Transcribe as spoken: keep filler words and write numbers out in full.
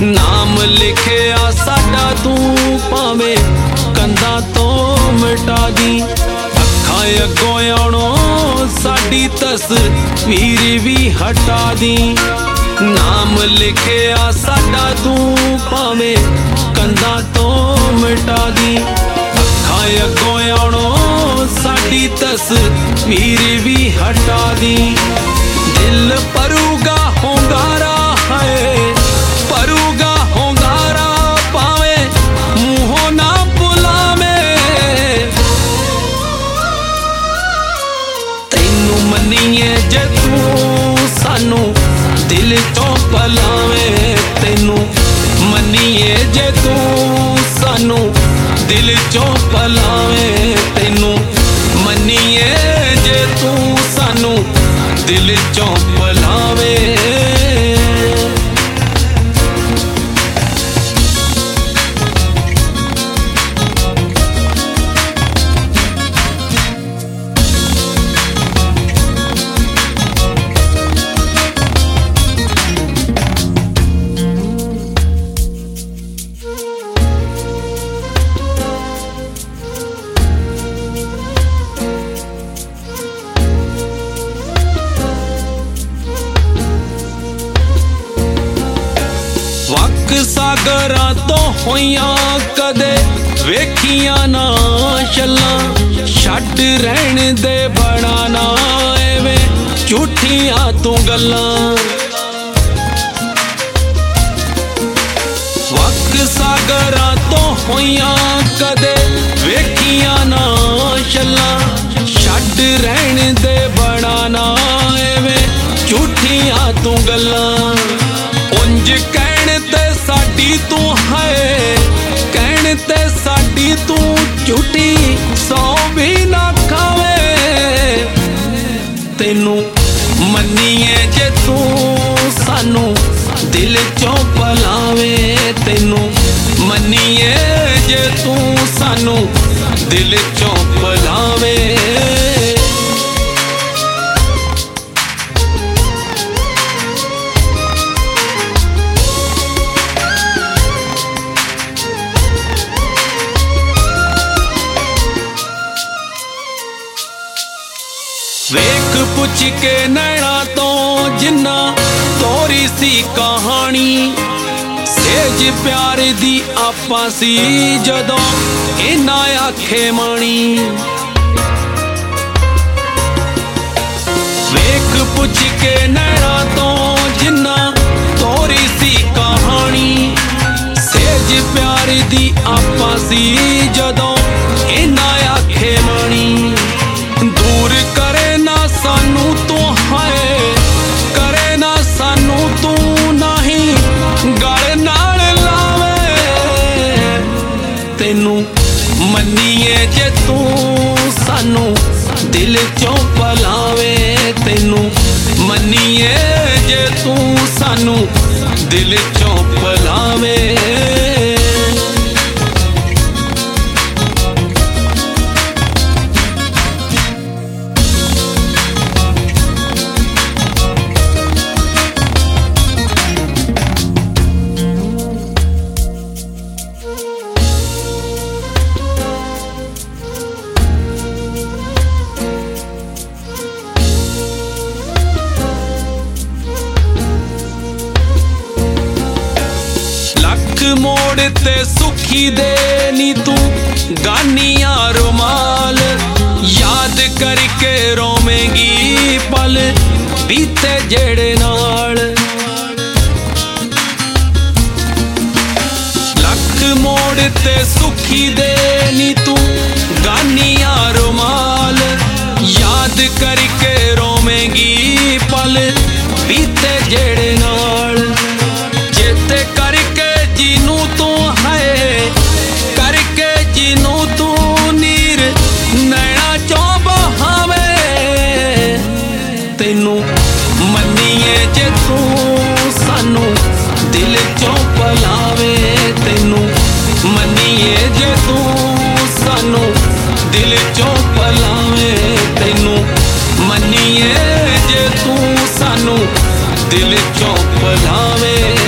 नाम लिखिया साडा तू भावे कंधा तो मिटा दी। अखां अगों आउणो साडी तस्वीर भी हटा दी। नाम लिखिया साडा तू भावे कंधा तो मिटा दी। अखां अगों आउणो साडी तस्वीर भी हटा दी। दिल परूगा होंगारा है परूगा होंगारा पावे मुँहों ना बुलावे। तैनू मनीए जे तू सानू दिल चों पलावे। तैनू मनीए जे तू सानू दिल चों पलावे। तैनू मनीए जे तू सानू दिल चों पलावे। सागरा तो होइयां कदे वेखियां ना छल्लां। छड्ड रहण दे बड़ा ना एवें झूठियां तू गल्लां। वक सागरा तो होइयां कदे वेखियां ना छल्लां। छड्ड रहण दे बड़ा ना एवें झूठियां तू गल्लां। उंज कहण ते साडी तू है कहण ते साडी तू झूठी सौ भी ना खावे। तैनू मनीए जे तू सानू दिल चों पलावे। तैनू मनीए जे तू सानू दिल चों पलावे। वेख पुछ के नैना तो जिन्ना तोरी सी कहानी। सेज प्यार दी आपा सी जदों इना आखे मानी। वेख पुछ के नैना तो जिन्ना तोरी सी कहानी। सेज प्यार दी आपा सी जदों इना आखे मानी। दूर करे ना सानू तू है करे ना सानू तू नहीं गल नाल लावे। तैनू मनीए जे तू सानू दिल चों पलावे। तैनू मनीए जे तू सानू दिल चों पलावे। मोड़ ते सुखी दे नी तू गानिया रुमाल। याद करके रोवेंगी पल बीते जेड़े नाल। लख मोड़ ते सुखी दे नी तू गानिया रुमाल। याद करके रोवेंगी पल बीते जेड़े नाल। चेते करके जिनू तू है करके जिनू तू नीर नैना चों बहावे। तैनू मनीए जे तू सानू दिल चों पलावे। तैनू मनीए जे तू सानू दिल चों पलावे। तैनू मनीए जे तू सानू दिल चों पलावे।